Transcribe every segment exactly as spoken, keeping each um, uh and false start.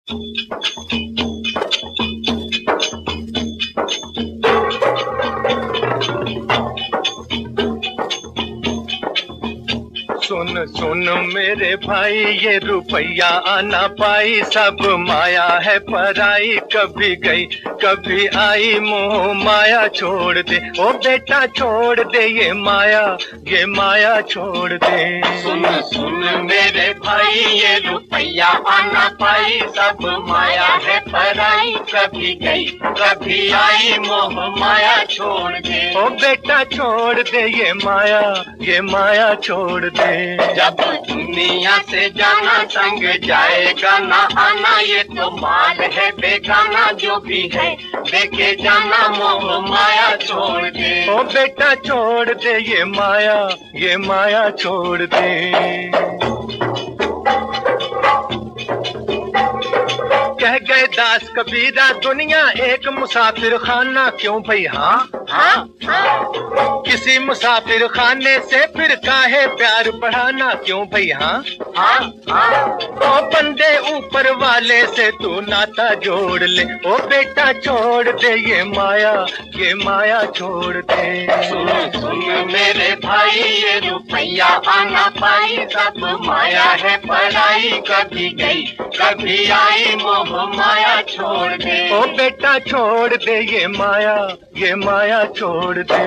सुन सुन मेरे भाई ये रुपया आना पाई, सब माया है पराई, कभी गई कभी आई, मोह माया छोड़ दे ओ बेटा छोड़ दे, ये माया ये माया छोड़ दे। सुन सुन मेरे भाई ये रुपया आना पाई, सब माया है पराई, कभी गई कभी आई, मोह माया छोड़ दे ओ बेटा छोड़ दे, ये माया ये माया छोड़ दे। जब दुनिया से जाना संग जाएगा ना आना, ये तो माल है बेगाना, जो भी है देखे जाना, मोह माया छोड़ दे ओ बेटा छोड़ दे, ये माया ये माया छोड़ दे। कह गए दास कबीरा दुनिया एक मुसाफिर खाना, क्यों भाई हाँ हाँ हाँ किसी मुसाफिर खाने से फिर काहे प्यार बढ़ाना, क्यों भाई हाँ हाँ हाँ ओ बंदे ऊपर वाले से तू नाता जोड़ ले, ओ बेटा छोड़ दे, ये माया ये माया छोड़ दे। सुन सुन मेरे भाई ये रुपया आना पाई, सब माया है पराई, कभी गई कभी आई, मोह माया छोड़ दे ओ बेटा छोड़ दे, ये माया ये माया छोड़ दे।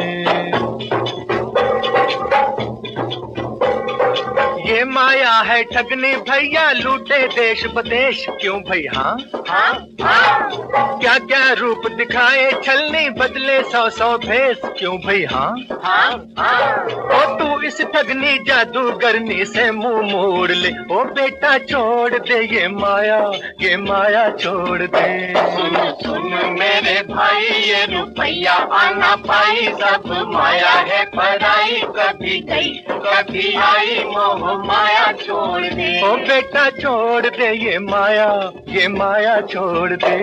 ये माया है ठगनी भैया, लूटे देश बदेश, क्यों भाई हाँ हाँ हाँ क्या क्या रूप दिखाए छलनी, बदले सौ सौ भेष, क्यों भाई हाँ हाँ हाँ ओ तू इस ठगनी जादूगरनी से मुंह मोड़ ले, ओ बेटा छोड़ दे, ये माया ये माया छोड़ दे। सुन सुन मेरे भाई ये रुपया आना पाई, सब माया है पराई, कभी गई कभी आई, मोह माया छोड़ दे ओ बेटा छोड़ दे, ये माया ये माया छोड़ दे।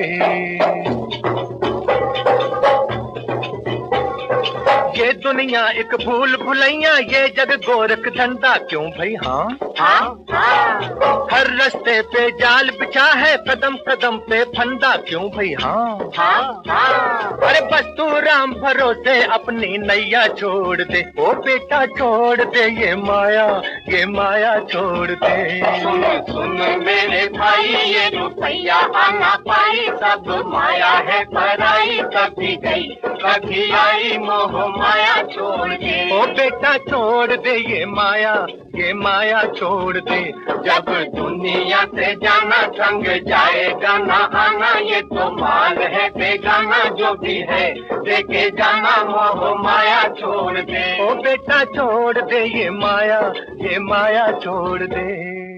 ये दुनिया एक भूल भुलैया, ये जग गोरख धंधा, क्यों भाई हाँ हाँ हाँ हर रास्ते पे जाल बिछा है, कदम कदम पे फंदा, क्यों भाई हाँ हाँ हाँ अरे बस तू राम भरोसे अपनी नैया छोड़ दे, ओ बेटा छोड़ दे, ये माया ये माया छोड़ दे। सुन सुन मेरे भाई ये रुपया आना पाई, सब माया है पराई, कभी गई कभी आई, मोह माया छोड़ दे ओ बेटा छोड़ दे, ये माया ये माया छोड़ दे। जब दुनिया से जाना संग जाएगा ना आना, ये तो माल है बेगाना, जो भी है देखे जाना, मोह माया छोड़ दे ओ बेटा छोड़ दे, ये माया ये माया छोड़ दे।